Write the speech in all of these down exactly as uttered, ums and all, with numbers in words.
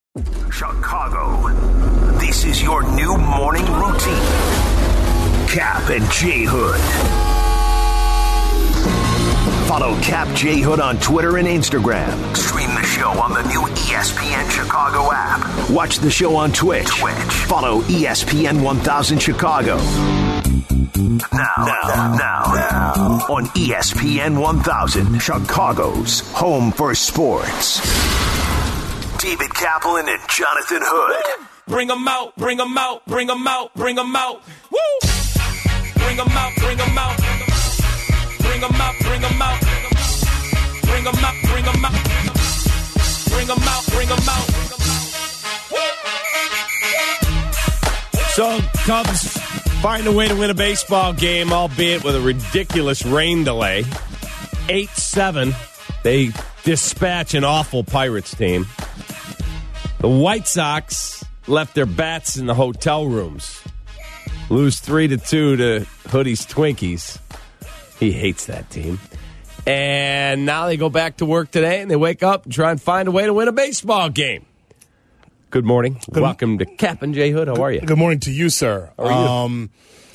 Chicago, this is your new morning routine. Cap and J Hood. Follow Cap J Hood on Twitter and Instagram. Stream the show on the new E S P N Chicago app. Watch the show on Twitch. Twitch. Follow E S P N one thousand Chicago. Now, now, now, now, on E S P N one thousand, Chicago's home for sports. David Kaplan and Jonathan Hood. Bring them out, bring them out, bring them out, bring them out. Woo! Bring them out, bring them out. Bring them out, bring them out. Bring them out, bring them out. Bring them out, bring them out. So, Cubs find a way to win a baseball game, albeit with a ridiculous rain delay. eight seven. They dispatch an awful Pirates team. The White Sox left their bats in the hotel rooms. Lose three to two to Hoodie's Twinkies. He hates that team. And now they go back to work today, and they wake up and try and find a way to win a baseball game. Good morning. Good Welcome to Cap and J Hood. How are you? Good morning to you, sir. How are you? Um,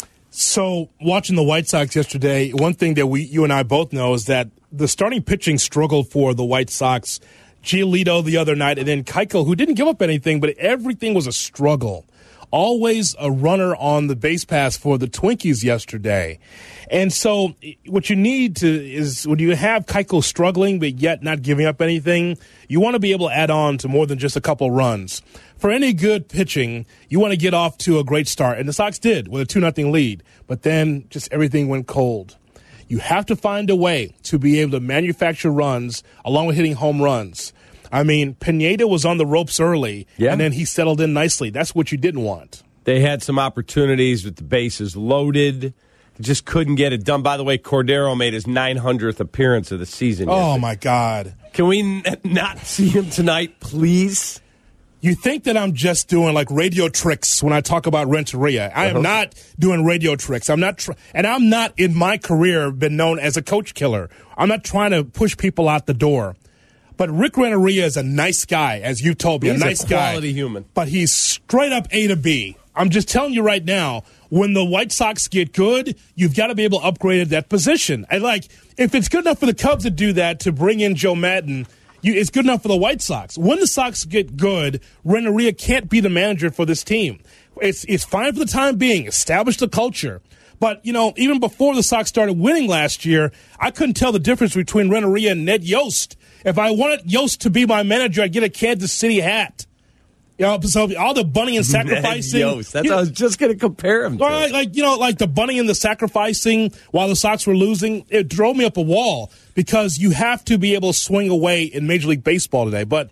so, watching the White Sox yesterday, one thing that we, you and I both know is that the starting pitching struggled for the White Sox. Giolito the other night, and then Keuchel, who didn't give up anything, but everything was a struggle. Always a runner on the base pass for the Twinkies yesterday. And so what you need to is when you have Keuchel struggling but yet not giving up anything, you want to be able to add on to more than just a couple runs. For any good pitching, you want to get off to a great start, and the Sox did with a two nothing lead, but then just everything went cold. You have to find a way to be able to manufacture runs along with hitting home runs. I mean, Pineda was on the ropes early, yeah. and then he settled in nicely. That's what you didn't want. They had some opportunities with the bases loaded. Just couldn't get it done. By the way, Cordero made his nine hundredth appearance of the season. Oh, yesterday. my God. Can we n- not see him tonight, please? You think that I'm just doing like radio tricks when I talk about Renteria. I am uh-huh. not doing radio tricks. I'm not, tr- and I'm not in my career been known as a coach killer. I'm not trying to push people out the door. But Rick Renteria is a nice guy, as you told me, he's a nice a guy. quality human. But he's straight up A to B. I'm just telling you right now, when the White Sox get good, you've got to be able to upgrade that position. And like, if it's good enough for the Cubs to do that, to bring in Joe Madden, You, it's good enough for the White Sox. When the Sox get good, Renteria can't be the manager for this team. It's it's fine for the time being. Establish the culture. But, you know, even before the Sox started winning last year, I couldn't tell the difference between Renteria and Ned Yost. If I wanted Yost to be my manager, I'd get a Kansas City hat. You know, so all the bunny and sacrificing. Ned Yost. That's what I was just going to compare him to. Like, like, you know, like the bunny and the sacrificing while the Sox were losing, it drove me up a wall because you have to be able to swing away in Major League Baseball today. But,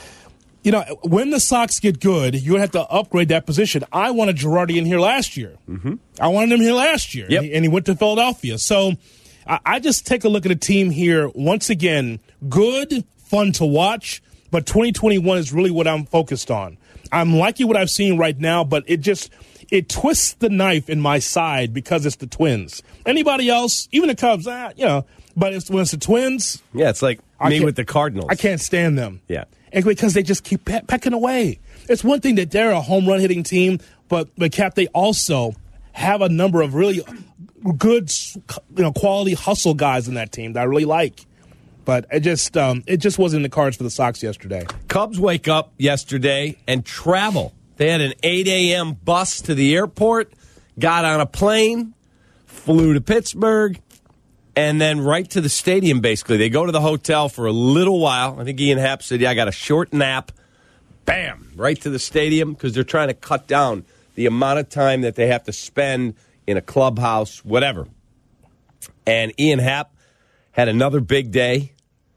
you know, when the Sox get good, you're going to have to upgrade that position. I wanted Girardi in here last year. Mm-hmm. I wanted him here last year, yep. and, he, and he went to Philadelphia. So I, I just take a look at a team here, once again, good, fun to watch, but twenty twenty-one is really what I'm focused on. I'm liking what I've seen right now, but it just it twists the knife in my side because it's the Twins. Anybody else, even the Cubs, ah, you know, but it's, when it's the Twins. Yeah, it's like me with the Cardinals. I can't stand them. Yeah. And because they just keep pe- pecking away. It's one thing that they're a home run hitting team, but, but Cap, they also have a number of really good, you know, quality hustle guys in that team that I really like. But it just um, it just wasn't in the cards for the Sox yesterday. Cubs wake up yesterday and travel. They had an eight a.m. bus to the airport, got on a plane, flew to Pittsburgh, and then right to the stadium, basically. They go to the hotel for a little while. I think Ian Happ said, yeah, I got a short nap. Bam! Right to the stadium because they're trying to cut down the amount of time that they have to spend in a clubhouse, whatever. And Ian Happ had another big day.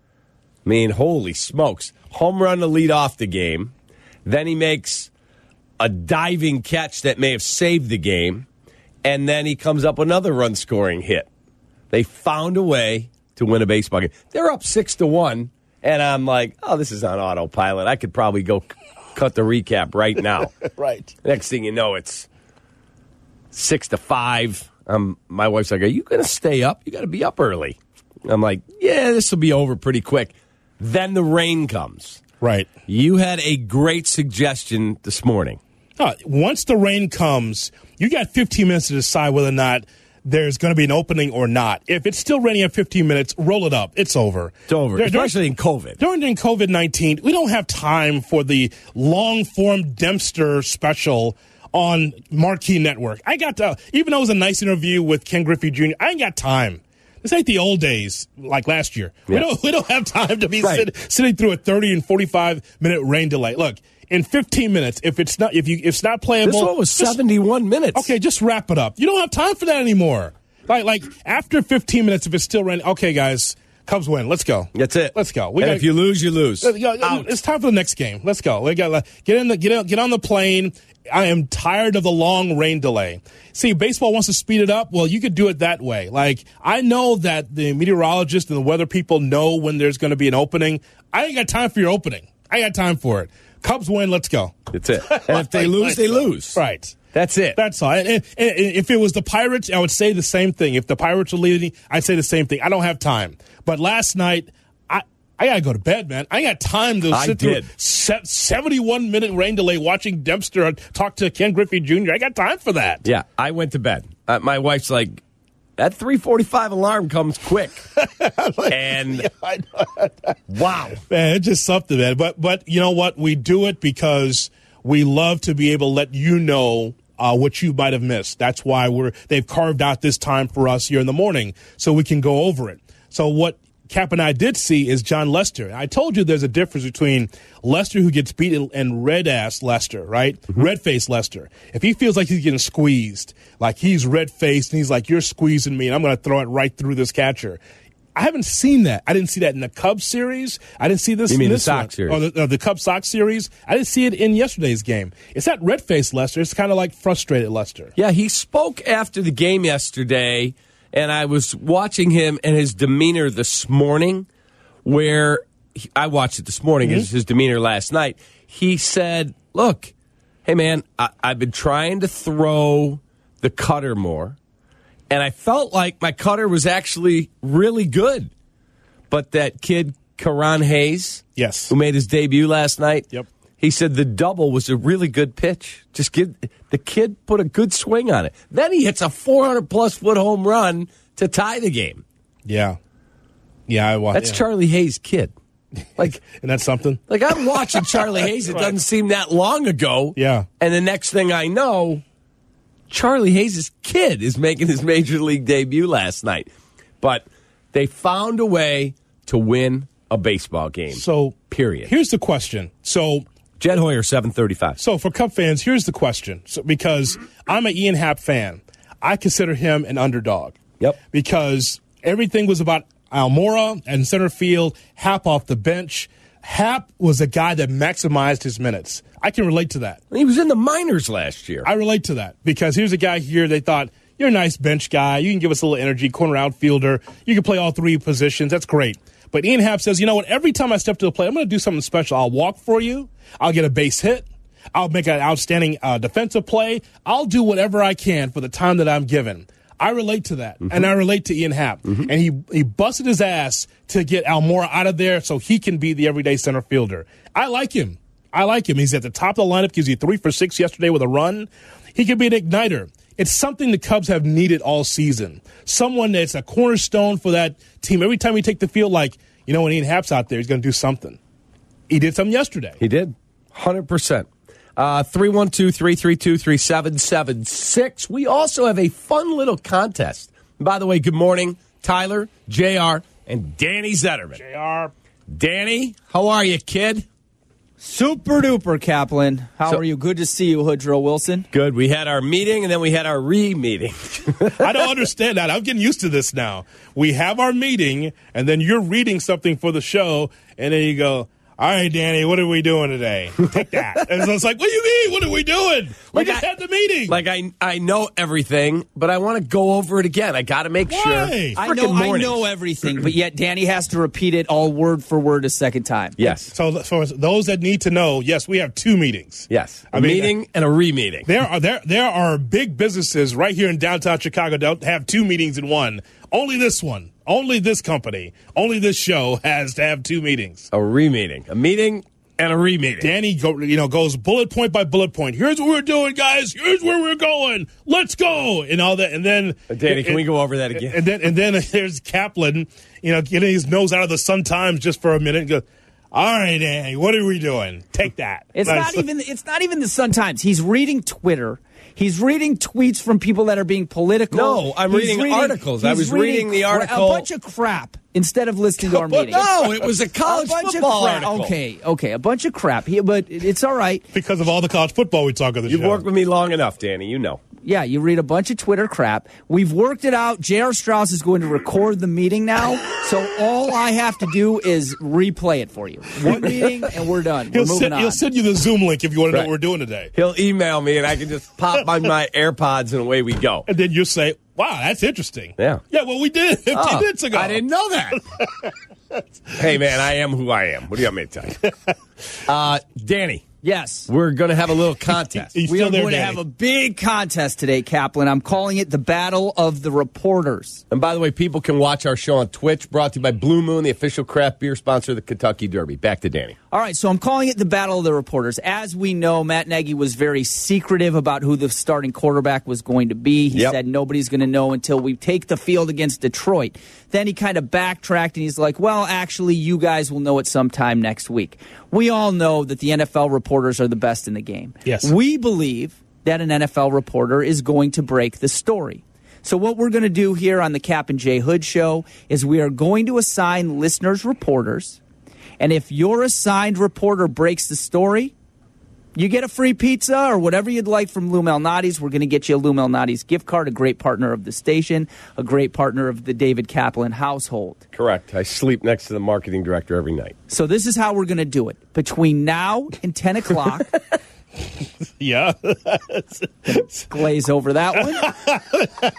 I mean, holy smokes. Home run to lead off the game. Then he makes a diving catch that may have saved the game. And then he comes up with another run-scoring hit. They found a way to win a baseball game. They're up six to one, and I'm like, oh, this is on autopilot. I could probably go c- cut the recap right now. Right. Next thing you know, it's six to five. Um, my wife's like, are you going to stay up? You got to be up early. I'm like, yeah, this will be over pretty quick. Then the rain comes. Right. You had a great suggestion this morning. Uh, once the rain comes, you got fifteen minutes to decide whether or not there's going to be an opening or not. If it's still raining at fifteen minutes, roll it up. It's over. It's over, Dur- especially in COVID. During, during COVID nineteen, we don't have time for the long-form Dempster special on Marquee Network. I got to, even though it was a nice interview with Ken Griffey Junior, I ain't got time. This ain't the old days like last year. Yeah. We don't we don't have time to be right. sit, sitting through a thirty and forty-five minute rain delay. Look, in fifteen minutes, if it's not if you if it's not playable, this one was just, seventy-one minutes. Okay, just wrap it up. You don't have time for that anymore. Like like after fifteen minutes, if it's still raining, okay, guys, Cubs win. Let's go. That's it. Let's go. We and gotta, if you lose, you lose. It's time for the next game. Let's go. We got get in the get out, get on the plane. I am tired of the long rain delay. See, baseball wants to speed it up. Well, you could do it that way. Like, I know that the meteorologists and the weather people know when there's going to be an opening. I ain't got time for your opening. I got time for it. Cubs win. Let's go. That's it. And if they lose, they lose. Right. That's it. That's all. And, and, and if it was the Pirates, I would say the same thing. If the Pirates were leading, I'd say the same thing. I don't have time. But last night, I I got to go to bed, man. I got time to I sit did. through a seventy-one minute rain delay watching Dempster talk to Ken Griffey Junior I got time for that. Yeah, I went to bed. Uh, my wife's like, that three forty-five alarm comes quick. like, and yeah, I know. wow. Man, it's just something, man. But, but you know what? We do it because we love to be able to let you know Uh, what you might have missed. That's why we're they've carved out this time for us here in the morning so we can go over it. So what Cap and I did see is John Lester. I told you there's a difference between Lester who gets beat and red-ass Lester, right? Mm-hmm. Red-faced Lester. If he feels like he's getting squeezed, like he's red-faced and he's like, you're squeezing me and I'm going to throw it right through this catcher. I haven't seen that. I didn't see that in the Cubs series. I didn't see this you in mean this the Sox one. series. Or the, or the Cubs Sox series. I didn't see it in yesterday's game. It's not red-faced Lester. It's kind of like frustrated Lester. Yeah, he spoke after the game yesterday, and I was watching him and his demeanor this morning, where he, I watched it this morning, mm-hmm. his, his demeanor last night. He said, look, hey, man, I, I've been trying to throw the cutter more. And I felt like my cutter was actually really good. But that kid, Karan Hayes, yes, who made his debut last night, yep. he said the double was a really good pitch. Just give the kid put a good swing on it. Then he hits a four hundred plus foot home run to tie the game. Yeah. Yeah, I watched. That's yeah. Charlie Hayes' kid. Like, and that's something? Like, I'm watching Charlie Hayes. It right. doesn't seem that long ago. Yeah. And the next thing I know, Charlie Hayes' kid is making his major league debut last night. But they found a way to win a baseball game. So, period. Here's the question. So, Jed Hoyer, seven thirty-five. So, for Cub fans, here's the question. So, because I'm an Ian Happ fan, I consider him an underdog. Yep. Because everything was about Almora and center field, Happ off the bench. Happ was a guy that maximized his minutes. I can relate to that. He was in the minors last year. I relate to that because here's a guy here, they thought, you're a nice bench guy. You can give us a little energy, corner outfielder. You can play all three positions. That's great. But Ian Happ says, you know what, every time I step to the plate, I'm going to do something special. I'll walk for you. I'll get a base hit. I'll make an outstanding uh, defensive play. I'll do whatever I can for the time that I'm given. I relate to that, mm-hmm. and I relate to Ian Happ. Mm-hmm. And he, he busted his ass to get Almora out of there so he can be the everyday center fielder. I like him. I like him. He's at the top of the lineup, gives you three for six yesterday with a run. He can be an igniter. It's something the Cubs have needed all season. Someone that's a cornerstone for that team. Every time we take the field, like, you know, when Ian Happ's out there, he's going to do something. He did something yesterday. He did. one hundred percent. Uh, three one two, three three two, three seven seven six. We also have a fun little contest. By the way, good morning, Tyler, J R, and Danny Zetterman. J R. Danny, how are you, kid? Super duper, Kaplan. How so, are you? Good to see you, Woodrow Wilson. Good. We had our meeting, and then we had our re-meeting. I don't understand that. I'm getting used to this now. We have our meeting, and then you're reading something for the show, and then you go, all right, Danny, what are we doing today? Take that. And so it's like, what do you mean? What are we doing? We like just I, had the meeting. Like, I I know everything, but I want to go over it again. I got to make Why? sure. I know, I know everything, but yet Danny has to repeat it all word for word a second time. Yes. So for those that need to know, yes, we have two meetings. Yes. A I mean, meeting and a re-meeting. There are, there, there are big businesses right here in downtown Chicago that have two meetings in one. Only this one. Only this company, only this show has to have two meetings. A re-meeting. A meeting And a re-meeting. Danny, go, you know, goes bullet point by bullet point. Here's what we're doing, guys. Here's where we're going. Let's go, and all that. And then, uh, Danny, can and, we go over that again? And then, and then there's Kaplan, you know, getting his nose out of the Sun Times just for a minute. And goes, all right, Danny, what are we doing? Take that. It's Nice. not even. It's not even the Sun Times. He's reading Twitter. He's reading tweets from people that are being political. No, I'm He's reading articles. I he's was reading the cra- article- A bunch of crap instead of listening to our meeting. No, it was a college a bunch football of crap. article. Okay, okay, a bunch of crap. He, but it's all right. Because of all the college football we talk on the You've show. worked with me long enough, Danny. You know. Yeah, you read a bunch of Twitter crap. We've worked it out. J R. Strauss is going to record the meeting now, so all I have to do is replay it for you. One meeting, and we're done. He'll We're moving send, on. he'll send you the Zoom link if you want to know Right. what we're doing today. He'll email me, and I can just pop on my AirPods, and away we go. And then you'll say, wow, that's interesting. Yeah. Yeah, well, we did fifteen Oh, minutes ago. I didn't know that. Hey, man, I am who I am. What do you want me to tell you? Uh, Danny, Yes. we're going to have a little contest. He's We still are there, going to Danny. have a big contest today, Kaplan. I'm calling it the Battle of the Reporters. And by the way, people can watch our show on Twitch, brought to you by Blue Moon, the official craft beer sponsor of the Kentucky Derby. Back to Danny. All right, so I'm calling it the Battle of the Reporters. As we know, Matt Nagy was very secretive about who the starting quarterback was going to be. He Yep. said nobody's going to know until we take the field against Detroit. Then he kind of backtracked and he's like, well, actually, you guys will know it sometime next week. We all know that the N F L reporters are the best in the game. Yes. We believe that an N F L reporter is going to break the story. So what we're going to do here on the Cap and J Hood Show is we are going to assign listeners reporters. And if your assigned reporter breaks the story, you get a free pizza or whatever you'd like from Lou Malnati's. We're going to get you a Lou Malnati's gift card, a great partner of the station, a great partner of the David Kaplan household. Correct. I sleep next to the marketing director every night. So this is how we're going to do it. Between now and ten o'clock, Yeah. glaze over that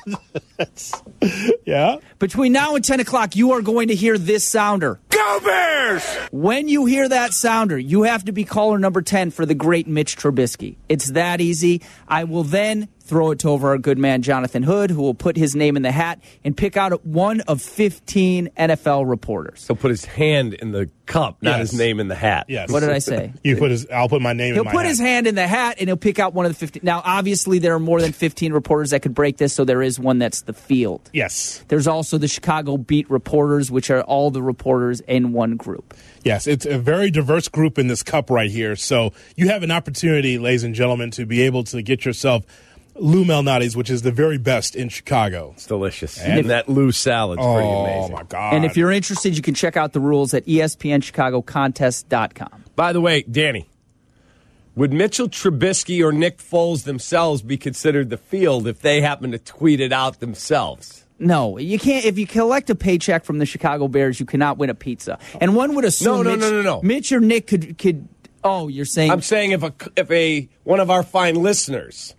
one. Yeah. Between now and ten o'clock, you are going to hear this sounder. Go Bears! When you hear that sounder, you have to be caller number ten for the great Mitch Trubisky. It's that easy. I will then throw it to over our good man Jonathan Hood, who will put his name in the hat and pick out one of fifteen N F L reporters. He'll put his hand in the cup, not Yes. his name in the hat. Yes. What did I say? You put his. I'll put my name. He'll in my put hat. his hand in the hat and he'll pick out one of the fifteen. Now, obviously, there are more than fifteen reporters that could break this, so there is one that's the field. Yes. There's also the Chicago beat reporters, which are all the reporters in one group. Yes, it's a very diverse group in this cup right here. So you have an opportunity, ladies and gentlemen, to be able to get yourself Lou Malnati's, which is the very best in Chicago. It's delicious. And that loose salad's pretty Oh, amazing. my God. And if you're interested, you can check out the rules at E S P N Chicago Contest dot com. By the way, Danny, would Mitchell Trubisky or Nick Foles themselves be considered the field if they happen to tweet it out themselves? No, you can't. If you collect a paycheck from the Chicago Bears, you cannot win a pizza. And one would assume No, no, Mitch, no, no, no. Mitch or Nick could could. Oh, you're saying I'm saying if a if a one of our fine listeners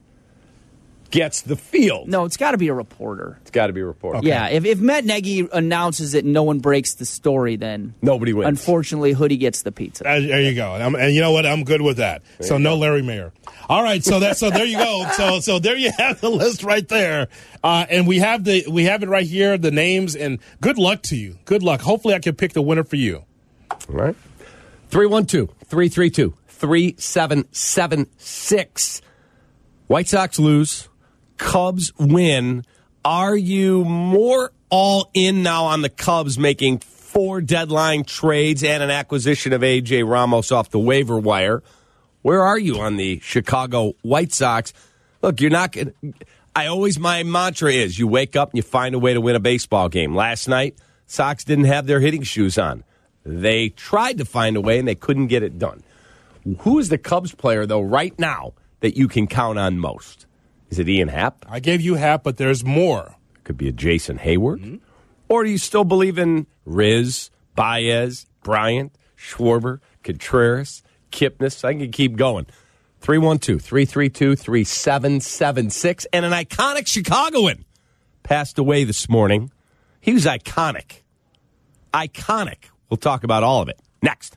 gets the field, no. It's got to be a reporter. it's got to be a reporter. Yeah, if if Matt Nagy announces it and no one breaks the story, then Nobody wins. unfortunately, Hoodie gets the pizza. Uh, there you go. I'm, and you know what? I'm good with that. So no Larry Mayer. All right. So that so there you go. So so there you have the list right there. Uh, and we have the we have it right here. The names and good luck to you. Good luck. Hopefully I can pick the winner for you. All right. three one two, three three two, three seven seven six. White Sox lose. Cubs win. Are you more all in now on the Cubs making four deadline trades and an acquisition of A J Ramos off the waiver wire? Where are you on the Chicago White Sox? Look, you're not going to. I always, my mantra is you wake up and you find a way to win a baseball game. Last night, Sox didn't have their hitting shoes on. They tried to find a way and they couldn't get it done. Who is the Cubs player, though, right now that you can count on most? Is it Ian Happ? I gave you Hap, but there's more. Could be a Jason Hayward. Or do you still believe in Riz, Baez, Bryant, Schwarber, Contreras, Kipnis? I can keep going. three one two, three three two, three seven seven six. And an iconic Chicagoan passed away this morning. He was iconic. Iconic. We'll talk about all of it next.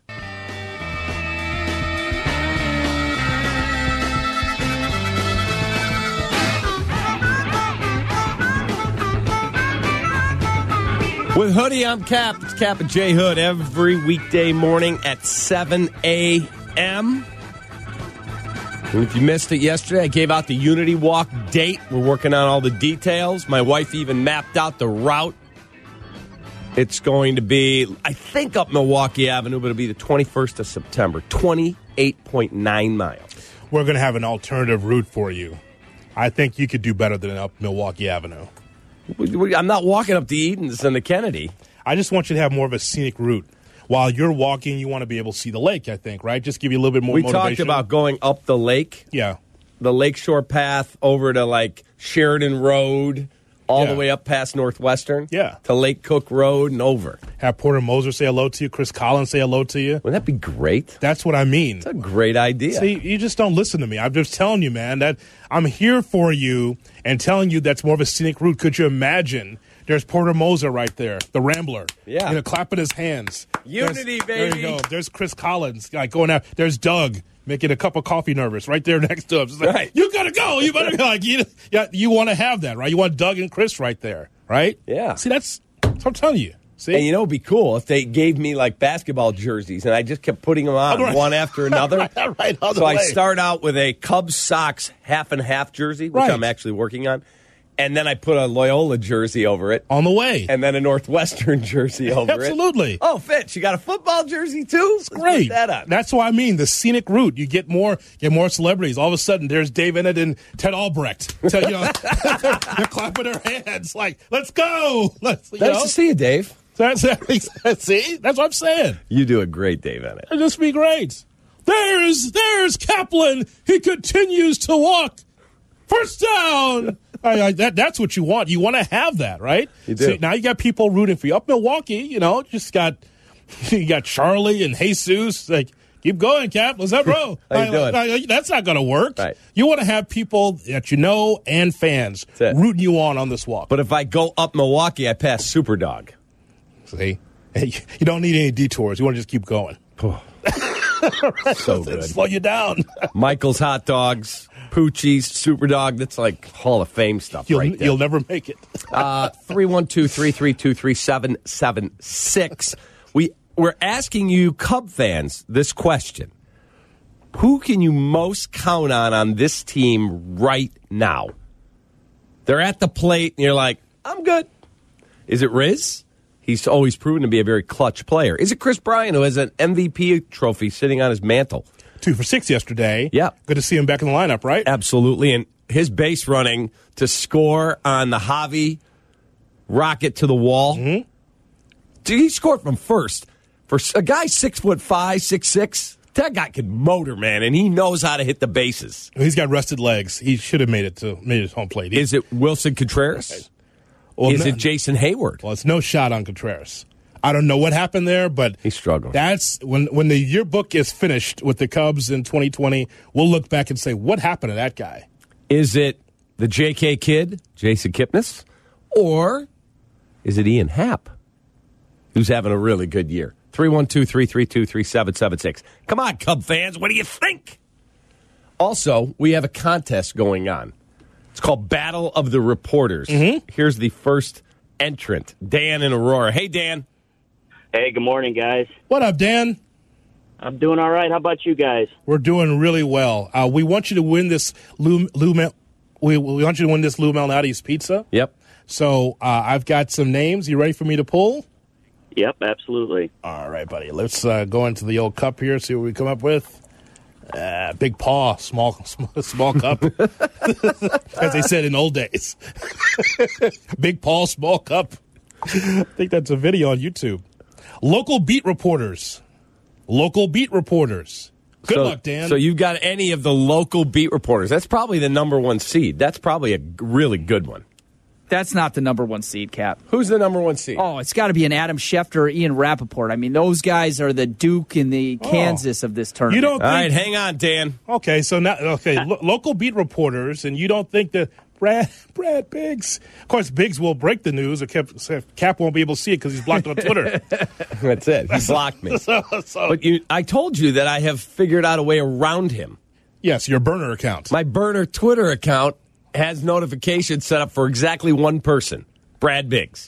With Hoodie, I'm Cap. It's Cap and J Hood every weekday morning at seven a.m. And if you missed it yesterday, I gave out the Unity Walk date. We're working on all the details. My wife even mapped out the route. It's going to be, I think, up Milwaukee Avenue, but it'll be the twenty-first of September, twenty-eight point nine miles. We're going to have an alternative route for you. I think you could do better than up Milwaukee Avenue. I'm not walking up to Edens and the Kennedy. I just want you to have more of a scenic route. While you're walking, you want to be able to see the lake, I think, right? Just give you a little bit more we motivation. We talked about going up the lake. Yeah. The Lakeshore Path over to, like, Sheridan Road, all yeah. the way up past Northwestern. Yeah. To Lake Cook Road and over. Have Porter Moser say hello to you. Chris Collins say hello to you. Wouldn't that be great? That's what I mean. It's a great idea. See, you just don't listen to me. I'm just telling you, man, that I'm here for you and telling you that's more of a scenic route. Could you imagine? There's Porter Moser right there, the Rambler. Yeah. You know, clapping his hands. Unity, There's, baby. There you go. There's Chris Collins like going out. There's Doug making a cup of coffee nervous right there next to him. It's like, right. You got to go. You better go. Like, you, yeah, you want to have that, right? You want Doug and Chris right there, right? Yeah. See, that's, that's what I'm telling you. See? And you know, it'd be cool if they gave me like basketball jerseys and I just kept putting them on right. one after another. right, right, so I start out with a Cubs Sox half and half jersey, which right. I'm actually working on. And then I put a Loyola jersey over it. On the way. And then a Northwestern jersey over Absolutely. it. Absolutely. Oh, Fitch, you got a football jersey too? It's great. That on. That's what I mean. The scenic route. You get more get more celebrities. All of a sudden, there's Dave Ennett and Ted Albrecht. So, you know, they're, they're clapping their hands like, let's go. Let's, you nice know? to see you, Dave. That's, see? That's what I'm saying. You do a great Dave Ennett. It'll just be great. There's, there's Kaplan. He continues to walk. First down. I, I, that, that's what you want. You want to have that, right? You do. See, now you got people rooting for you. Up Milwaukee, you know, just got you got Charlie and Jesus. Like, keep going, Cap. What's up, bro? How you doing? I, I, that's not going to work. Right. You want to have people that you know and fans rooting you on on this walk. But if I go up Milwaukee, I pass Superdog. See? Hey, you don't need any detours. You want to just keep going. So good. Slow you down. Michael's Hot Dogs, Poochie's, Superdog. That's like Hall of Fame stuff You'll, right there. you'll never make it. uh, three one two, three three two, three seven seven six. We, we're asking you, Cub fans, this question. Who can you most count on on this team right now? They're at the plate, and you're like, I'm good. Is it Riz? He's always proven to be a very clutch player. Is it Chris Bryant, who has an M V P trophy sitting on his mantle? Two for six yesterday. Yeah. Good to see him back in the lineup, right? Absolutely. And his base running to score on the Javi rocket to the wall. Mm-hmm. Dude, he scored from first. For a guy six foot five, six six, that guy can motor, man, and he knows how to hit the bases. He's got rested legs. He should have made it to made his home plate. He, Is it Wilson Contreras? well, Is no, it Jason Hayward? Well, it's no shot on Contreras. I don't know what happened there, but He's struggling. That's when when the yearbook is finished with the Cubs in twenty twenty. We'll look back and say, what happened to that guy? Is it the J K kid, Jason Kipnis, or is it Ian Happ, who's having a really good year? three one two, three three two, three seven seven six. Come on, Cub fans, what do you think? Also, we have a contest going on. It's called Battle of the Reporters. Mm-hmm. Here's the first entrant, Dan in Aurora. Hey, Dan. Hey, good morning, guys. What up, Dan? I'm doing all right. How about you guys? We're doing really well. Uh, we want you to win this Lou, Lou Mal- we, we want you to win this Lou Malnati's pizza. Yep. So uh, I've got some names. You ready for me to pull? Yep, absolutely. All right, buddy. Let's uh, go into the old cup here, see what we come up with. Uh, big paw, small, small, small cup, as they said in old days. Big paw, small cup. I think that's a video on YouTube. Local beat reporters. Local beat reporters. Good so, luck, Dan. So you've got any of the local beat reporters. That's probably the number one seed. That's probably a really good one. That's not the number one seed, Cap. Who's the number one seed? Oh, it's got to be an Adam Schefter or Ian Rappaport. I mean, those guys are the Duke and the Oh. Kansas of this tournament. You don't All think, right, hang on, Dan. Okay, so now okay, lo- local beat reporters, and you don't think that Brad Brad Biggs. Of course, Biggs will break the news. Or Cap, Cap won't be able to see it because he's blocked on Twitter. That's it. He blocked me. so, so- But you, I told you that I have figured out a way around him. yes, your burner account. My burner Twitter account has notifications set up for exactly one person, Brad Biggs.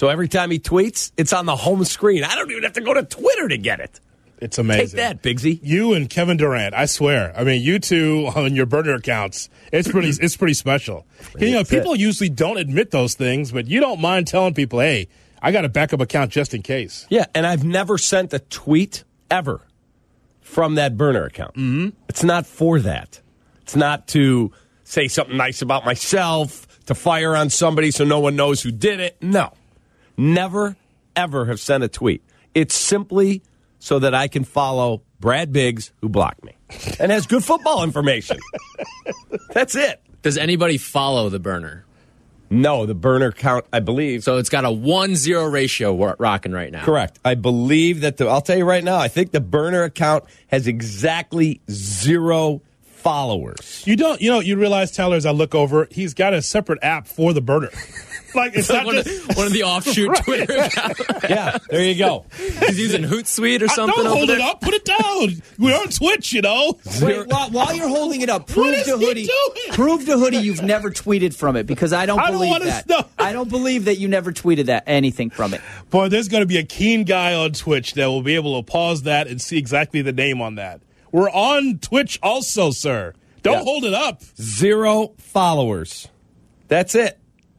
So every time he tweets, it's on the home screen. I don't even have to go to Twitter to get it. It's amazing. Take that, Bigsy. You and Kevin Durant, I swear. I mean, you two on your burner accounts, it's pretty it's pretty special. You know, people usually don't admit those things, but you don't mind telling people, hey, I got a backup account just in case. Yeah, and I've never sent a tweet ever from that burner account. Mm-hmm. It's not for that. It's not to say something nice about myself, to fire on somebody so no one knows who did it. No. Never, ever have sent a tweet. It's simply so that I can follow Brad Biggs, who blocked me, and has good football information. That's it. Does anybody follow the burner? No, the burner count, I believe. So it's got a one zero ratio we're rocking right now. Correct. I believe that the, I'll tell you right now, I think the burner account has exactly zero followers. You don't, you know, you realize, Tyler, as I look over, he's got a separate app for the burner. Like, it's not one, just, of, one of the offshoot right. Twitter accounts. Yeah, there you go. He's using Hootsuite or something. I, don't hold over it there. up. Put it down. We're on Twitch, you know. Wait, while, while you're holding it up, prove is to he Hoodie, doing? prove to Hoodie you've never tweeted from it, because I don't I don't believe wanna that. know. I don't believe that you never tweeted that anything from it. Boy, there's going to be a keen guy on Twitch that will be able to pause that and see exactly the name on that. We're on Twitch also, sir. Don't Yeah. hold it up. Zero followers. That's it.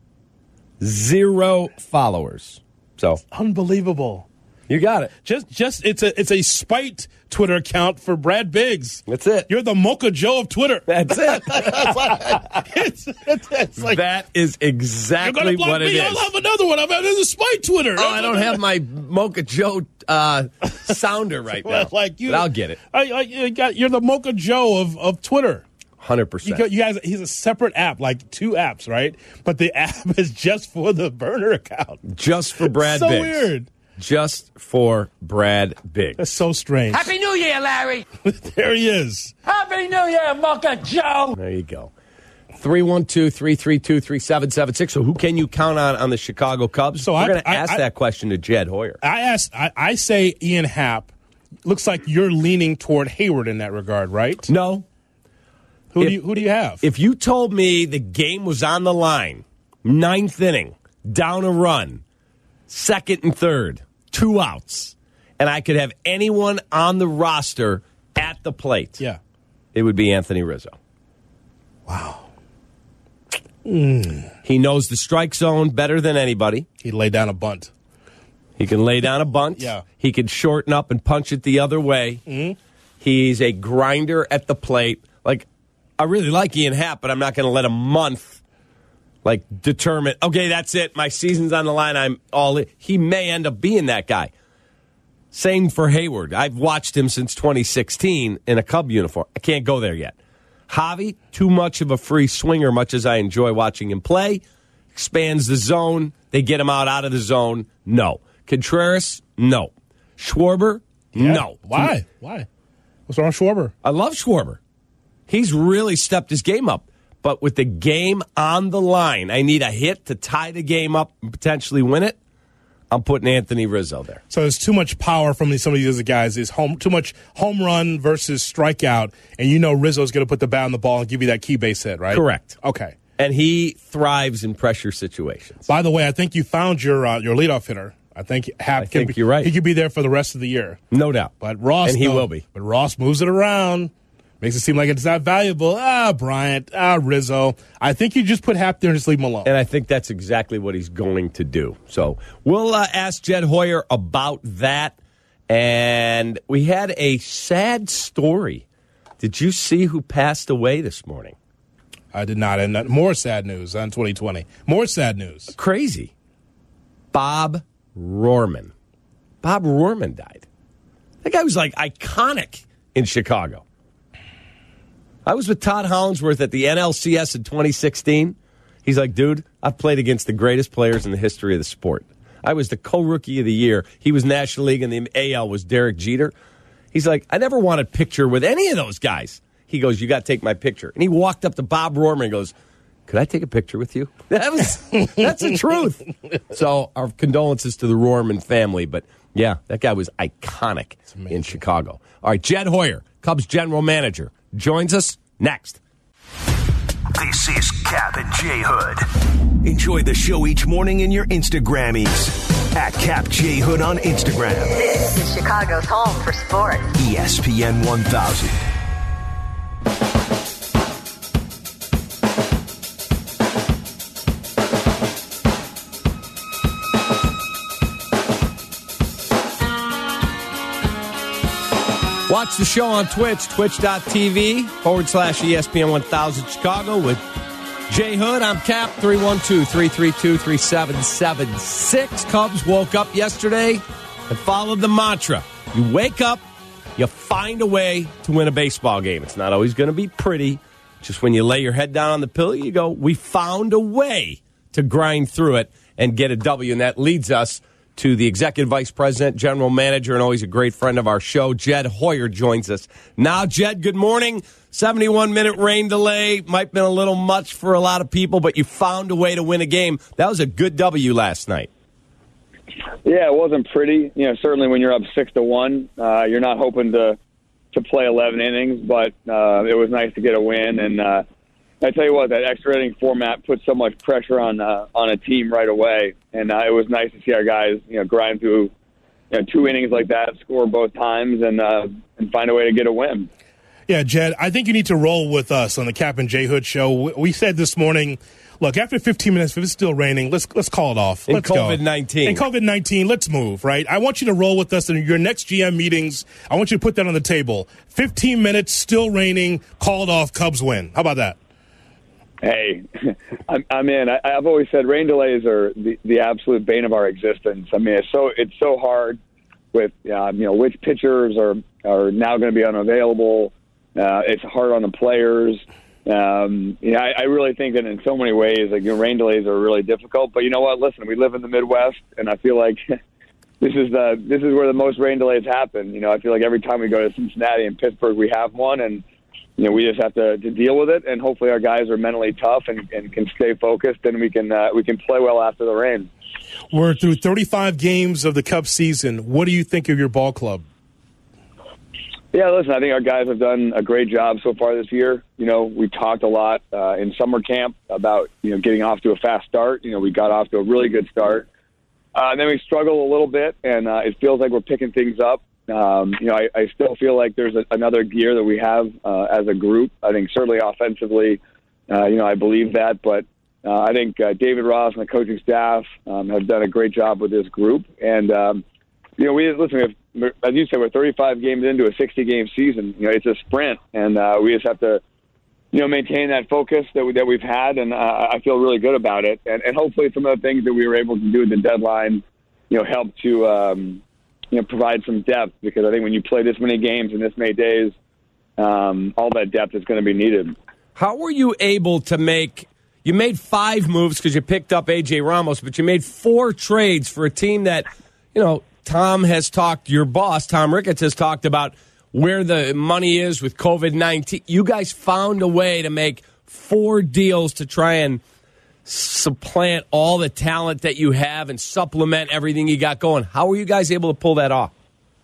Zero followers. So Unbelievable. you got it. Just, just it's a it's a spite Twitter account for Brad Biggs. That's it. You're the Mocha Joe of Twitter. That's it. it's, it's, it's like That is you're exactly gonna block what it me. is. I'll have another one. I'm having a spite Twitter. Oh, I don't have my Mocha Joe uh, sounder right now. Well, like you, But I'll get it. I, I, you got, you're the Mocha Joe of, of Twitter. one hundred You, percent. go, you guys, he's a separate app, like two apps, right? But the app is just for the burner account. Just for Brad so Biggs. weird. Just for Brad Biggs. That's so strange. Happy New Year, Larry. There he is. Happy New Year, Mocha Joe. There you go. three one two, three three two, three seven seven six. So who can you count on on the Chicago Cubs? So We're I- going to I- ask I- that question to Jed Hoyer. I asked. I, I say Ian Happ. Looks like you're leaning toward Hayward in that regard, right? No. Who If- do you Who do you have? If you told me the game was on the line, ninth inning, down a run, second and third, two outs, and I could have anyone on the roster at the plate, yeah. it would be Anthony Rizzo. Wow. He knows the strike zone better than anybody. He laid down a bunt. He can lay down a bunt. Yeah. He can shorten up and punch it the other way. Mm-hmm. He's a grinder at the plate. Like, I really like Ian Happ, but I'm not going to let a month like determine, okay, that's it. My season's on the line. I'm all in. He may end up being that guy. Same for Hayward. I've watched him since twenty sixteen in a Cub uniform. I can't go there yet. Javi, too much of a free swinger, much as I enjoy watching him play. Expands the zone. They get him out out of the zone. No. Contreras, no. Schwarber, Yeah. no. Why? Why? What's wrong with Schwarber? I love Schwarber. He's really stepped his game up. But with the game on the line, I need a hit to tie the game up and potentially win it. I'm putting Anthony Rizzo there. So there's too much power from these, some of these other guys. Is home too much home run versus strikeout, and you know Rizzo's going to put the bat on the ball and give you that key base hit, right? Correct. Okay. And he thrives in pressure situations. By the way, I think you found your uh, your leadoff hitter. I think Happ I can think be, you're right. He could be there for the rest of the year. No doubt. But Ross, and he though- will be. But Ross moves it around, makes it seem like it's not valuable. Ah, Bryant, ah, Rizzo. I think you just put Happ there and just leave him alone. And I think that's exactly what he's going to do. So we'll uh, ask Jed Hoyer about that. And we had a sad story. Did you see who passed away this morning? I did not. And that, more sad news on twenty twenty. More sad news. Crazy. Bob Rohrman. Bob Rohrman died. That guy was like iconic in Chicago. I was with Todd Hollingsworth at the N L C S in twenty sixteen. He's like, dude, I've played against the greatest players in the history of the sport. I was the co-rookie of the year. He was National League, and the A L was Derek Jeter. He's like, I never wanted a picture with any of those guys. He goes, you got to take my picture. And he walked up to Bob Rohrman and goes, could I take a picture with you? That was That's the truth. So our condolences to the Rohrman family. But, yeah, that guy was iconic in Chicago. All right, Jed Hoyer, Cubs general manager, joins us next. This is Cap and J Hood. Enjoy the show each morning in your Instagrammies. At Cap J Hood on Instagram. This is Chicago's home for sports. E S P N one thousand. Watch the show on Twitch, twitch.tv forward slash ESPN one thousand Chicago with Jay Hood. I'm Cap, three one two, three three two, three seven seven six. Cubs woke up yesterday and followed the mantra. You wake up, you find a way to win a baseball game. It's not always going to be pretty. Just when you lay your head down on the pillow, you go, we found a way to grind through it and get a W. And that leads us to the Executive Vice President, General Manager, and always a great friend of our show, Jed Hoyer, joins us. Now, Jed, good morning. seventy-one minute rain delay. Might have been a little much for a lot of people, but you found a way to win a game. That was a good W last night. Yeah, it wasn't pretty. You know, certainly when you're up six to one, uh, you're not hoping to to play eleven innings, but uh, it was nice to get a win. And uh, I tell you what, that extra inning format puts so much pressure on uh, on a team right away, and uh, it was nice to see our guys, you know, grind through you know, two innings like that, score both times, and uh, and find a way to get a win. Yeah, Jed, I think you need to roll with us on the Cap and J Hood show. We said this morning, look, after fifteen minutes, if it's still raining, let's let's call it off. In let's COVID nineteen. In COVID nineteen, let's move, right? I want you to roll with us in your next G M meetings. I want you to put that on the table. fifteen minutes, still raining, call it off, Cubs win. How about that? Hey, I'm, I'm in. I, I've always said rain delays are the, the absolute bane of our existence. I mean, it's so it's so hard with uh, you know which pitchers are are now going to be unavailable. Uh, it's hard on the players. Um, you know, I, I really think that in so many ways, like you know, rain delays are really difficult. But you know what? Listen, we live in the Midwest, and I feel like this is the this is where the most rain delays happen. You know, I feel like every time we go to Cincinnati and Pittsburgh, we have one, and you know, we just have to, to deal with it, and hopefully our guys are mentally tough and, and can stay focused, and we can uh, we can play well after the rain. We're through thirty-five games of the Cubs season. What do you think of your ball club? Yeah, listen, I think our guys have done a great job so far this year. You know, we talked a lot uh, in summer camp about, you know, getting off to a fast start. You know, we got off to a really good start. Uh, and then we struggled a little bit, and uh, it feels like we're picking things up. Um, you know, I, I still feel like there's a, another gear that we have uh, as a group. I think certainly offensively, uh, you know, I believe that. But uh, I think uh, David Ross and the coaching staff um, have done a great job with this group. And, um, you know, we listen, we have, as you said, we're thirty-five games into a sixty-game season. You know, it's a sprint, and uh, we just have to, you know, maintain that focus that, we, that we've had, and uh, I feel really good about it. And, and hopefully some of the things that we were able to do at the deadline, you know, help to um, – you know, provide some depth, because I think when you play this many games in this many days, um, all that depth is going to be needed. How were you able to make – you made five moves because you picked up A J Ramos, but you made four trades for a team that, you know, Tom has talked – your boss, Tom Ricketts, has talked about where the money is with COVID nineteen. You guys found a way to make four deals to try and – supplant all the talent that you have and supplement everything you got going. How were you guys able to pull that off?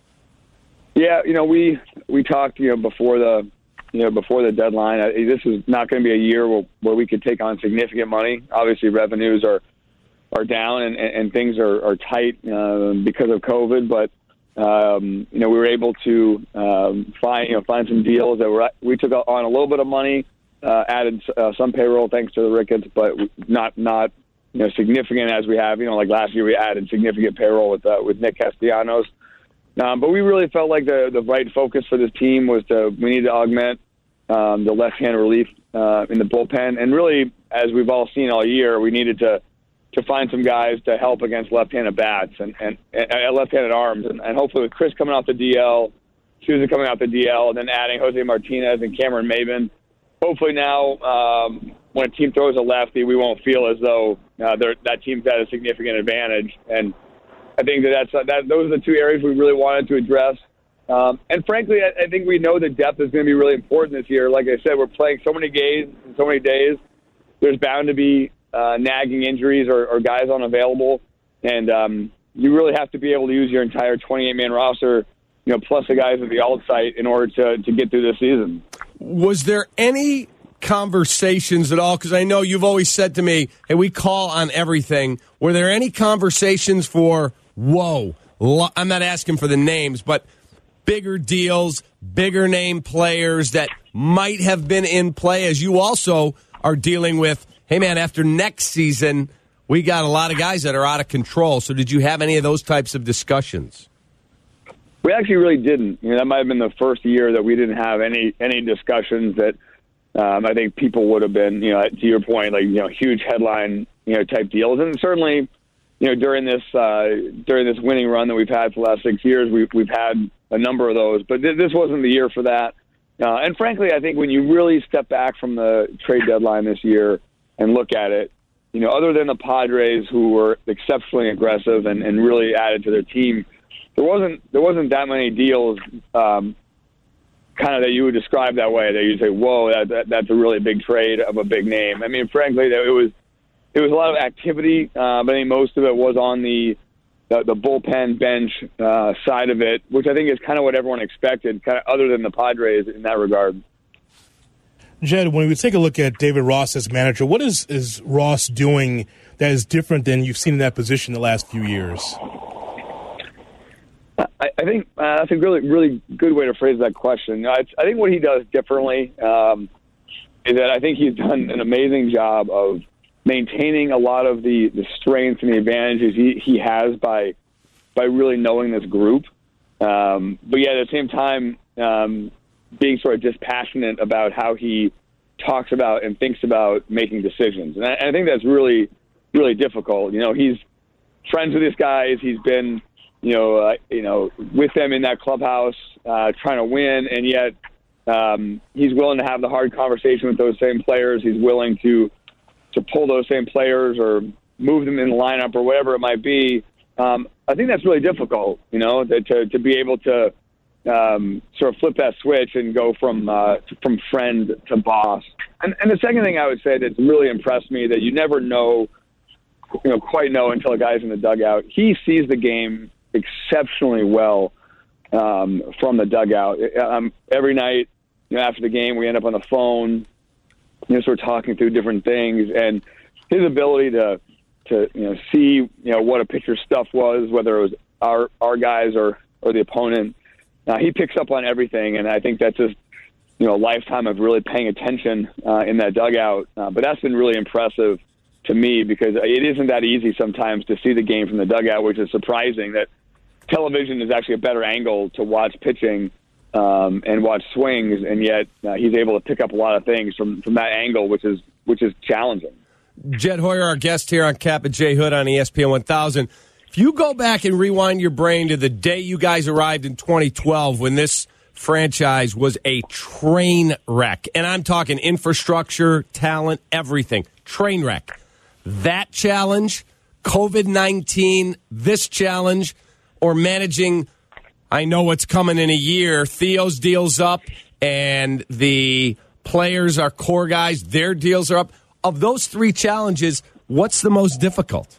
Yeah, you know, we we talked, you know, before the you know before the deadline. I, this is not going to be a year where, where we could take on significant money. Obviously, revenues are are down and, and things are, are tight uh, because of COVID. But um, you know, we were able to um, find you know find some deals that were we took on a little bit of money. Uh, added uh, some payroll thanks to the Ricketts, but not not you know significant as we have. You know, like last year we added significant payroll with uh, with Nick Castellanos. Um, but we really felt like the the right focus for this team was to we need to augment um, the left-hand relief uh, in the bullpen, and really, as we've all seen all year, we needed to to find some guys to help against left-handed bats and and, and left-handed arms, and, and hopefully with Chris coming off the D L, Souza coming off the D L, and then adding Jose Martinez and Cameron Maben. Hopefully now, um, when a team throws a lefty, we won't feel as though uh, that team's at a significant advantage. And I think that, that's, that those are the two areas we really wanted to address. Um, and frankly, I, I think we know that depth is going to be really important this year. Like I said, we're playing so many games in so many days. There's bound to be uh, nagging injuries or, or guys unavailable. And um, you really have to be able to use your entire twenty-eight man roster, you know, plus the guys at the alt site in order to, to get through this season. Was there any conversations at all? Because I know you've always said to me, hey, we call on everything. Were there any conversations for, whoa, lo- I'm not asking for the names, but bigger deals, bigger name players that might have been in play as you also are dealing with, hey, man, after next season, we got a lot of guys that are out of control. So did you have any of those types of discussions? We actually really didn't. You know, that might have been the first year that we didn't have any any discussions that um, I think people would have been, you know, to your point, like, you know, huge headline, you know, type deals. And certainly, you know, during this uh, during this winning run that we've had for the last six years, we've we've had a number of those. But th- this wasn't the year for that. Uh, and frankly, I think when you really step back from the trade deadline this year and look at it, you know, other than the Padres, who were exceptionally aggressive and, and really added to their team, there wasn't there wasn't that many deals um, kind of that you would describe that way, that you'd say, whoa, that, that, that's a really big trade of a big name. I mean, frankly, it was it was a lot of activity, uh, but I think most of it was on the the, the bullpen bench uh, side of it, which I think is kind of what everyone expected, kind of other than the Padres in that regard. Jed, when we take a look at David Ross as manager, what is, is Ross doing that is different than you've seen in that position the last few years? I, I think uh, that's a really, really good way to phrase that question. I, I think what he does differently um, is that I think he's done an amazing job of maintaining a lot of the, the strengths and the advantages he, he has by by really knowing this group. Um, but yet at the same time, um, being sort of dispassionate about how he talks about and thinks about making decisions. And I, I think that's really, really difficult. You know, he's friends with these guys. He's been, you know, uh, you know, with them in that clubhouse, uh, trying to win. And yet um, he's willing to have the hard conversation with those same players. He's willing to, to pull those same players or move them in the lineup or whatever it might be. Um, I think that's really difficult, you know, to, to, to be able to, Um, sort of flip that switch and go from uh, from friend to boss. And, and the second thing I would say that's really impressed me that you never know, you know, quite know until a guy's in the dugout. He sees the game exceptionally well um, from the dugout. Um, every night, you know, after the game, we end up on the phone, you know, sort of talking through different things, and his ability to to you know see you know what a pitcher's stuff was, whether it was our our guys or or the opponent. Uh, he picks up on everything, and I think that's just, you know, a lifetime of really paying attention uh, in that dugout. Uh, but that's been really impressive to me because it isn't that easy sometimes to see the game from the dugout, which is surprising that television is actually a better angle to watch pitching um, and watch swings, and yet uh, he's able to pick up a lot of things from, from that angle, which is which is challenging. Jed Hoyer, our guest here on Cap and J Hood on E S P N one thousand. If you go back and rewind your brain to the day you guys arrived in twenty twelve when this franchise was a train wreck, and I'm talking infrastructure, talent, everything, train wreck. That challenge, COVID nineteen, this challenge, or managing, I know what's coming in a year, Theo's deal's up, and the players are core guys, their deals are up. Of those three challenges, what's the most difficult?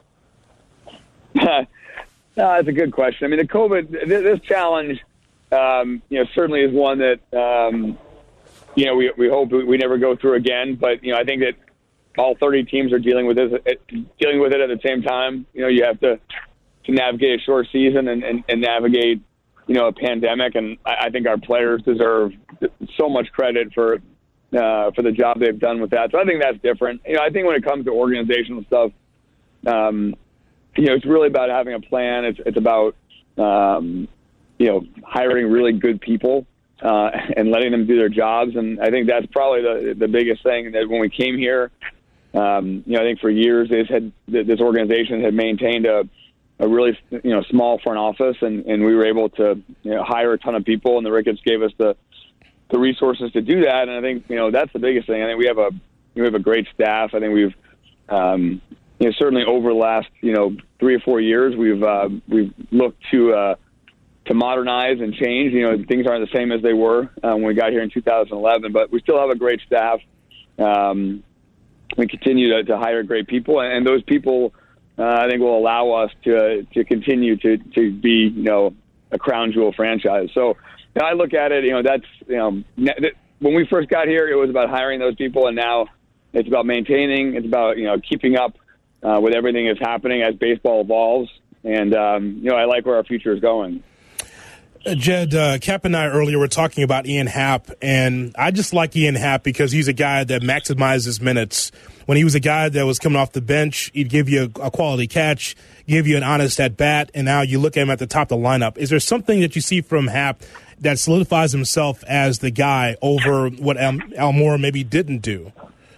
Uh, that's a good question. I mean, the COVID, this challenge, um, you know, certainly is one that, um, you know, we we hope we never go through again. But you know, I think that all thirty teams are dealing with this, dealing with it at the same time. You know, you have to to navigate a short season and, and, and navigate, you know, a pandemic. And I, I think our players deserve so much credit for uh, for the job they've done with that. So I think that's different. You know, I think when it comes to organizational stuff. Um, You know, it's really about having a plan. It's it's about, um, you know, hiring really good people uh, and letting them do their jobs. And I think that's probably the the biggest thing. That when we came here, um, you know, I think for years this had this organization had maintained a a really you know small front office, and, and we were able to you know hire a ton of people, and the Ricketts gave us the the resources to do that. And I think you know that's the biggest thing. I think we have a we have a great staff. I think we've um, You know, certainly over the last, you know, three or four years, we've uh, we've looked to uh, to modernize and change. You know, things aren't the same as they were uh, when we got here in two thousand eleven, but we still have a great staff. Um, we continue to, to hire great people, and those people, uh, I think, will allow us to to continue to, to be, you know, a crown jewel franchise. So you know, I look at it, you know, that's, you know, when we first got here, it was about hiring those people, and now it's about maintaining. It's about, you know, keeping up uh, with everything that's happening as baseball evolves. And, um, you know, I like where our future is going. Uh, Jed, uh, Cap and I earlier were talking about Ian Happ, and I just like Ian Happ because he's a guy that maximizes minutes. When he was a guy that was coming off the bench, he'd give you a, a quality catch, give you an honest at-bat, and now you look at him at the top of the lineup. Is there something that you see from Happ that solidifies himself as the guy over what Al- Almora maybe didn't do?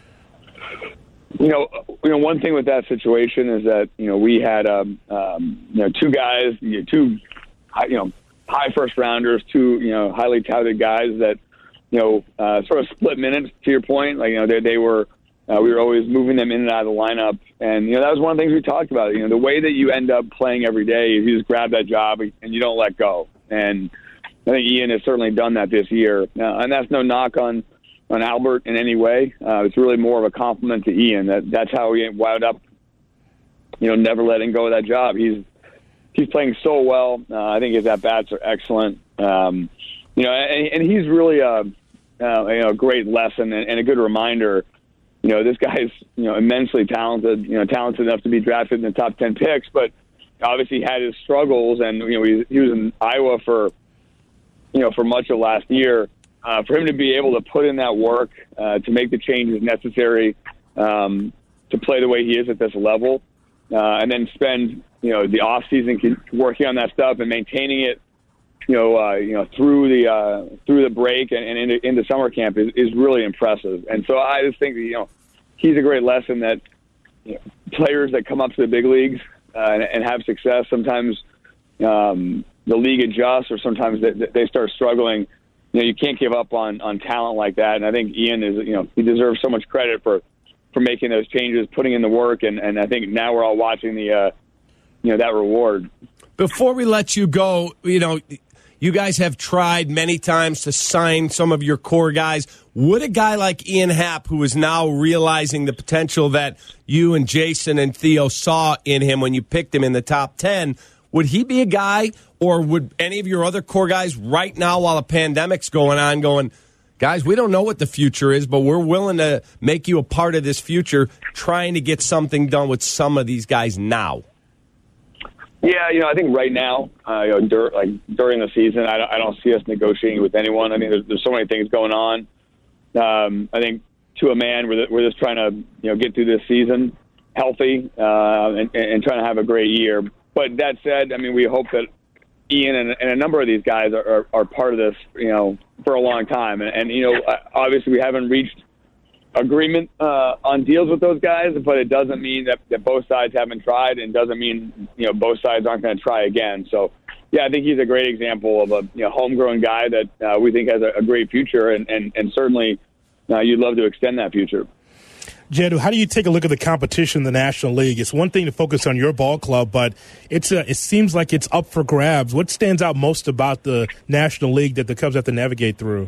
You know, you know, one thing with that situation is that, you know, we had, um, um, you know, two guys, you know, two, you know, high first rounders, two, you know, highly touted guys that, you know, uh, sort of split minutes, to your point. Like, you know, they, they were, uh, we were always moving them in and out of the lineup. And, you know, that was one of the things we talked about. You know, the way that you end up playing every day is you just grab that job and you don't let go. And I think Ian has certainly done that this year. Uh, and that's no knock on, on Albert in any way. Uh, it's really more of a compliment to Ian. That That's how he wound up, you know, never letting go of that job. He's he's playing so well. Uh, I think his at-bats are excellent. Um, you know, and, and he's really a, uh, you know, a great lesson and, and a good reminder. You know, this guy's, you know, immensely talented, you know, talented enough to be drafted in the top ten picks, but obviously had his struggles. And, you know, he, he was in Iowa for, you know, for much of last year. Uh, for him to be able to put in that work, uh, to make the changes necessary um, to play the way he is at this level, uh, and then spend, you know, the off season working on that stuff and maintaining it, you know, uh, you know, through the uh, through the break and, and into, into summer camp is, is really impressive. And so I just think that, you know, he's a great lesson that, you know, players that come up to the big leagues uh, and, and have success, sometimes um, the league adjusts or sometimes they, they start struggling. You know, you can't give up on, on talent like that. And I think Ian is, you know, he deserves so much credit for, for making those changes, putting in the work. And, and I think now we're all watching the, uh, you know, that reward. Before we let you go, you know, you guys have tried many times to sign some of your core guys. Would a guy like Ian Happ, who is now realizing the potential that you and Jason and Theo saw in him when you picked him in the top ten, would he be a guy, or would any of your other core guys right now while a pandemic's going on going, guys, we don't know what the future is, but we're willing to make you a part of this future, trying to get something done with some of these guys now? Yeah, you know, I think right now, uh, you know, dur- like during the season, I don't, I don't see us negotiating with anyone. I mean, there's, there's so many things going on. Um, I think to a man, we're, we're just trying to, you know, get through this season healthy uh, and, and trying to have a great year. But that said, I mean, we hope that Ian and, and a number of these guys are, are, are part of this, you know, for a long time. And, and you know, obviously we haven't reached agreement uh, on deals with those guys, but it doesn't mean that, that both sides haven't tried, and doesn't mean, you know, both sides aren't going to try again. So, yeah, I think he's a great example of a, you know, homegrown guy that uh, we think has a, a great future, and, and, and certainly uh, you'd love to extend that future. Jed, how do you take a look at the competition in the National League? It's one thing to focus on your ball club, but it's a, it seems like it's up for grabs. What stands out most about the National League that the Cubs have to navigate through?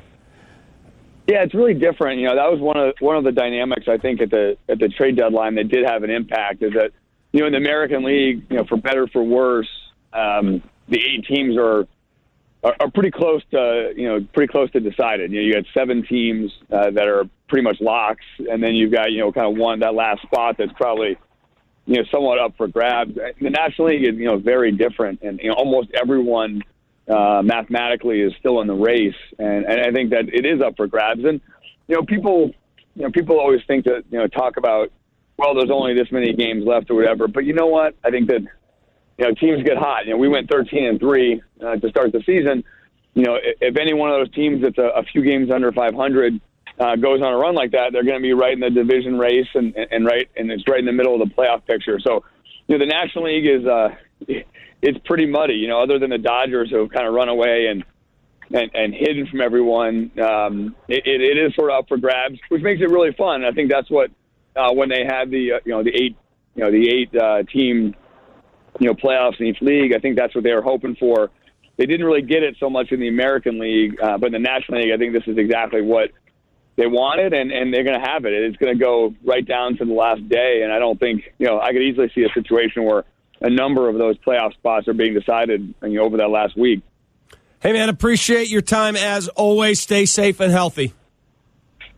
Yeah, it's really different. You know, that was one of one of the dynamics I think at the at the trade deadline that did have an impact. Is that, you know, in the American League, you know, for better or for worse, um, the eight teams are, are are pretty close to you know pretty close to decided. You know, you got seven teams uh, that are pretty much locks, and then you've got, you know, kind of one, that last spot that's probably, you know, somewhat up for grabs. The National League is, you know, very different, and, you know, almost everyone uh, mathematically is still in the race, and, and I think that it is up for grabs. And, you know, people, you know, people always think that, you know, talk about, well, there's only this many games left or whatever, but you know what? I think that, you know, teams get hot. You know, we went thirteen and three uh, to start the season. You know, if, if any one of those teams that's a, a few games under five hundred Uh, goes on a run like that, they're going to be right in the division race, and, and right, and it's right in the middle of the playoff picture. So, you know, the National League is uh, it's pretty muddy. You know, other than the Dodgers who have kind of run away and and, and hidden from everyone, um, it, it, it is sort of up for grabs, which makes it really fun. I think that's what uh, when they had the uh, you know the eight you know the eight uh, team you know playoffs in each league. I think that's what they were hoping for. They didn't really get it so much in the American League, uh, but in the National League, I think this is exactly what they wanted, and, and they're going to have it. It's going to go right down to the last day, and I don't think, you know, I could easily see a situation where a number of those playoff spots are being decided, you know, over that last week. Hey, man, appreciate your time as always. Stay safe and healthy.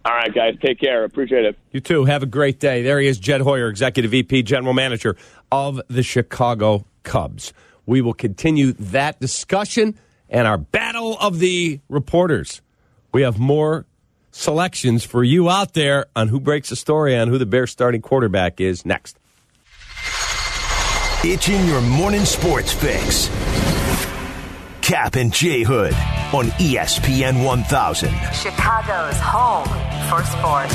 All right, guys. Take care. Appreciate it. You too. Have a great day. There he is, Jed Hoyer, Executive V P, General Manager of the Chicago Cubs. We will continue that discussion and our battle of the reporters. We have more selections for you out there on who breaks the story on who the Bears starting quarterback is next. It's in your morning sports fix. Cap and J Hood on E S P N one thousand. Chicago's home for sports.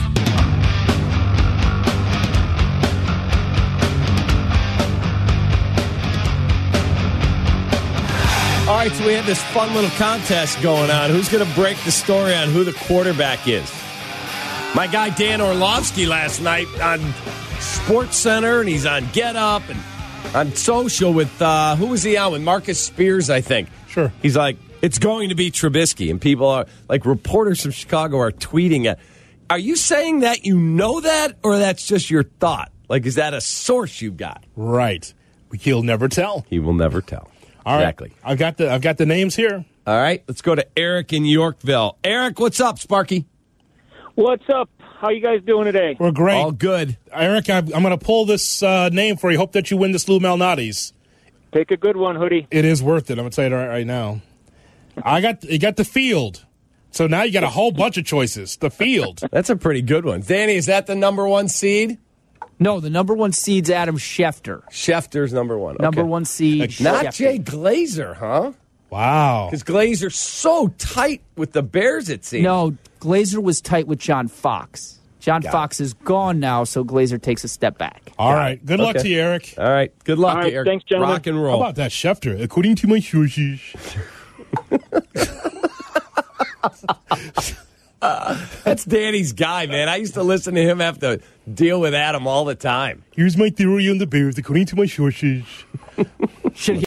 All right, so we have this fun little contest going on. Who's going to break the story on who the quarterback is? My guy Dan Orlovsky last night on Sports Center, and he's on Get Up and on social with, uh, who was he on with? Marcus Spears, I think. Sure. He's like, it's going to be Trubisky, and people are, like, reporters from Chicago are tweeting it. Are you saying that you know that, or that's just your thought? Like, is that a source you've got? Right. He'll never tell. He will never tell. All exactly. Right. I've got the I've got the names here. All right, let's go to Eric in Yorkville. Eric, what's up, Sparky? What's up? How you guys doing today? We're great. All good. Eric, I'm, I'm going to pull this uh, name for you. Hope that you win this Lou Malnati's. Take a good one, Hoodie. It is worth it. I'm going to tell you right, right now. I got you got the field. So now you got a whole bunch of choices. The field. That's a pretty good one. Danny, is that the number one seed? No, the number one seed's Adam Schefter. Schefter's number one. Okay. Number one seed. Not Schefter. Jay Glazer, huh? Wow. Because Glazer's so tight with the Bears, it seems. No, Glazer was tight with John Fox. John Got Fox it. is gone now, so Glazer takes a step back. All Got right. it. Good luck Okay. to you, Eric. All right. Good luck, All right, Eric. thanks, gentlemen. Rock and How roll. about that, Schefter? According to my sources. uh, that's Danny's guy, man. I used to listen to him have to deal with Adam all the time. Here's my theory on the Bears. According to my sources. Should